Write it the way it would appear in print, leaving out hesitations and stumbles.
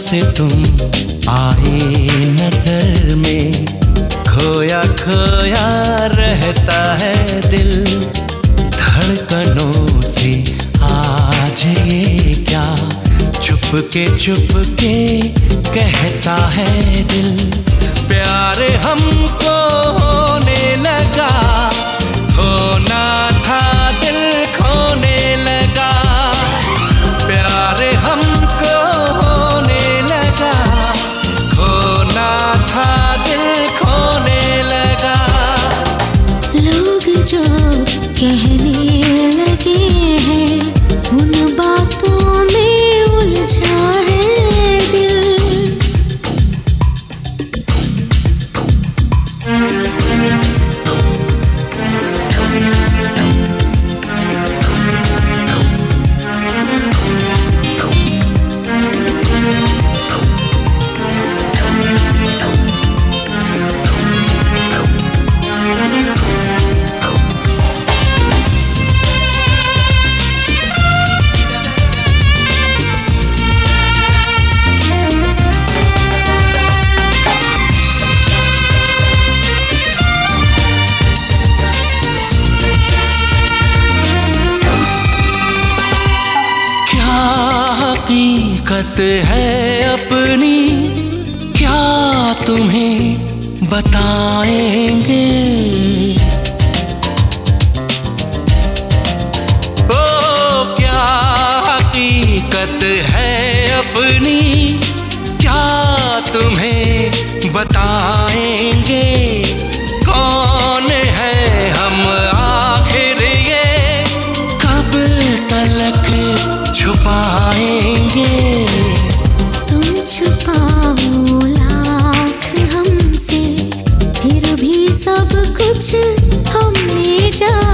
से तुम आए नजर में, खोया खोया रहता है दिल। धड़कनों से आज ये क्या चुपके चुपके कहता है दिल। प्यार हमको होने लगा, होना था दिल खोने लगा। प्यार हमको होने लगा, खोना था दिल खोने लगा। लोग जो कहने लगे हैं उन बातों में उलझा है दिल। हकीकत है अपनी क्या तुम्हें बताएंगे। ओ क्या हकीकत है अपनी क्या तुम्हें बताएंगे। कौन है हम आखिर ये कब तलक छुपाएंगे। तुम छुपाओ लाख हमसे, फिर भी सब कुछ हमने जाना।